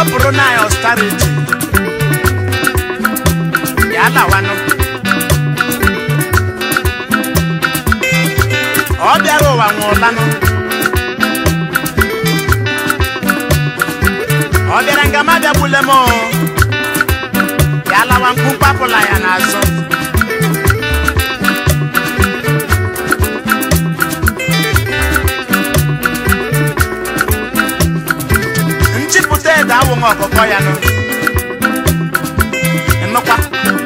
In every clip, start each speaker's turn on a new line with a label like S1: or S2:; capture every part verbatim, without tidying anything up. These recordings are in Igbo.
S1: wepụrụ na ya austerity ya lawanụ ọ bịara ụwa nwụlanụ ọ bịara nga ma bịagbule m ya lawa mkpu kpapụla ya n'azụ nchipụta ede awụ nwa ọkụkọ ya nụ nnukwa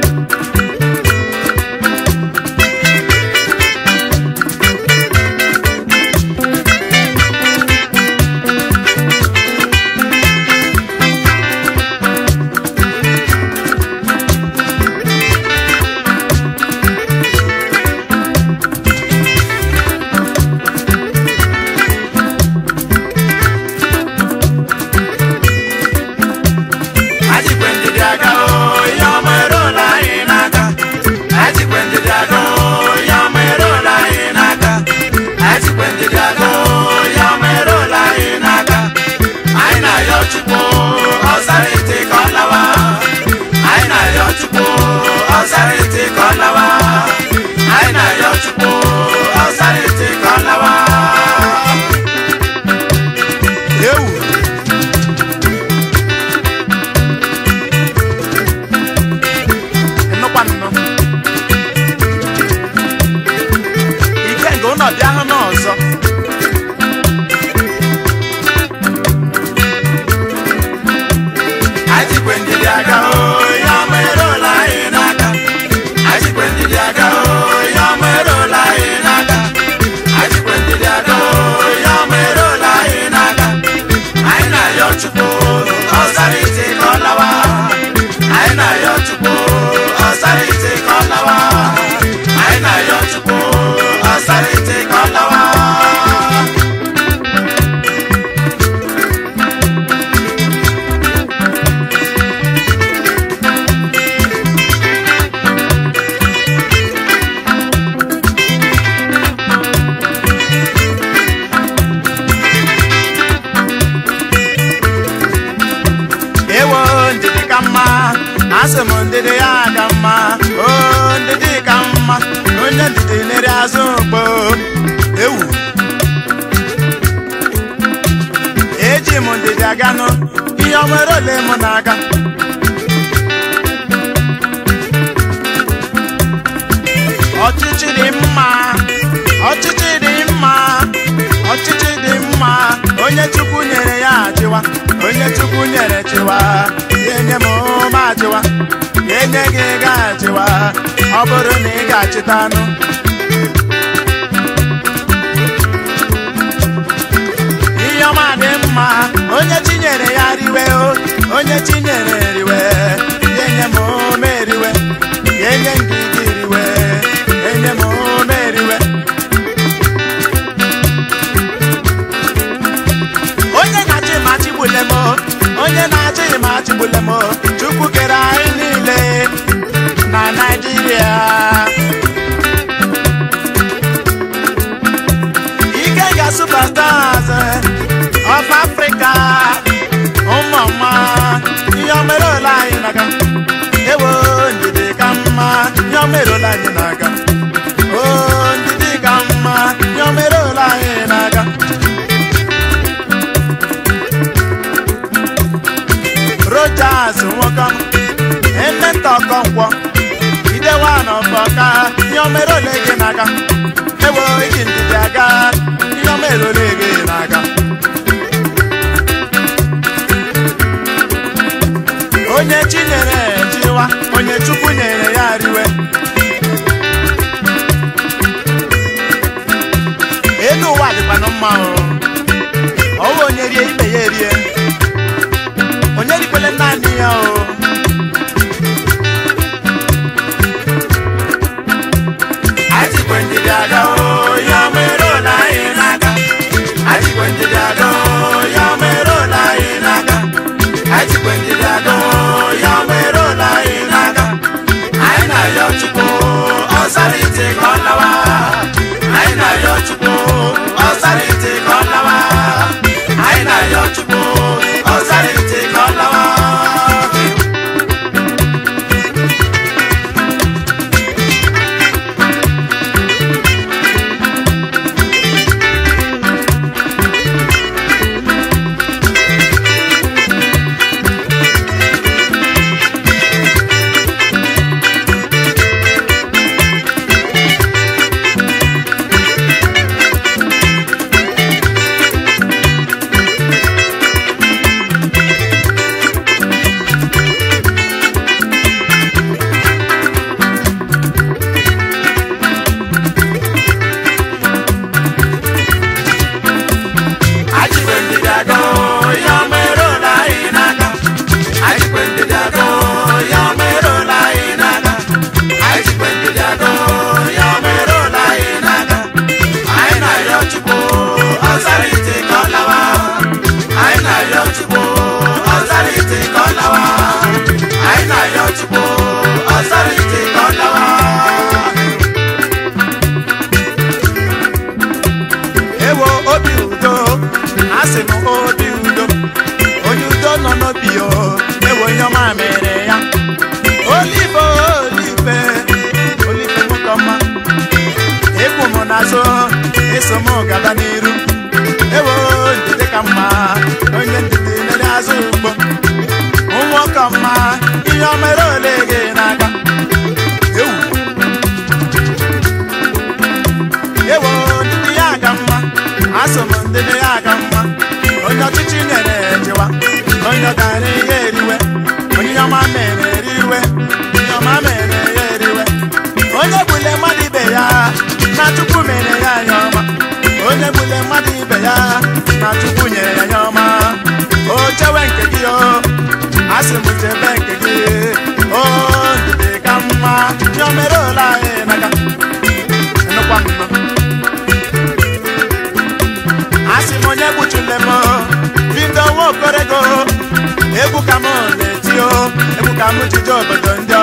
S1: Ndidi ya kama, oh ndidi kama, onye ndidi nere azụkpo, ewu. Eji m ndidi agano, ihe omere ole m n'aka. Ọchịchị dị mma, ọchịchị dị mma, ọchịchị dị mma, onye Chukwu nyere ya achịwa, onye Chukwu nyere chịwa, enye m ma achịwa. Enye gị ga-achịwa ọ bụrụ na ị ga-achịta anụ ihe ọma dị mma onye chinyere ya riwe onye chinyere riwe enye m ome riwe enye ngidi riwe enye m ome riwe onye na-achị ma chigbule m onye na-achị ma chigbule m Chukwu kere anyị niile na Nigeria Ikenga superstars of Africa ụmụọma ihe omere ole anyị na-aga ewo ndidi ka mma ihe omere ole anyị na-aga o ndidi ka mma ihe omere ole anyị na-aga Rogers nwoke Emeka Okonkwo idewa n'ọkọka ihe omere ole gị n'aka ewo iji ndidi aga ihe omere ole gị n'aka onye chinyere chiwa onye Chukwu nyere ya riwe elu ụwa dịkwanụ mma o ọwụ onye rie ibe ya erie onye rikwele naanị ya o Ajikwe ndidi aga o ya mere ụlọ anyị n'aka Ajikwe ndidi aga o ya mere ụlọ anyị n'aka Ajikwe ndidi aga o ya mere ụlọ anyị n'aka anyị na-ayọ Chukwu ọsara ite ka ọ lawa anyị na-ayọ Chukwu ọsara ite ka ọ lawa anyị na-ayọ Chukwu ọsara ite ka ọ lawa obi o ewo nyoma mere ya Olive Olive Olive mukoma Ebu monazo eso mo gaba niru ewo ndide kama onye ndide nere azugbo Unwo kama iyo mere olege naga ewu ewo ndide ya kama aso mo ndide ya kama onye ọchịchị nyere ejewa onye ọgara ihe eriwe onye ọma mere eriwe onye ọma mere ya eriwe onye gbule mmadụ ibe ya na Chukwu mere ya anya ọma onye gbule mmadụ ibe ya na Chukwu nyere ya anya ọma o chewe nke gị o asị m chebe nke gị o ndidi ka mma nye o mere ole anyị n'aka nnukwa mma asị m onye gbuchule m bido nwa okorego egwu ka m na-eti o egwu ka m jide obodo ndị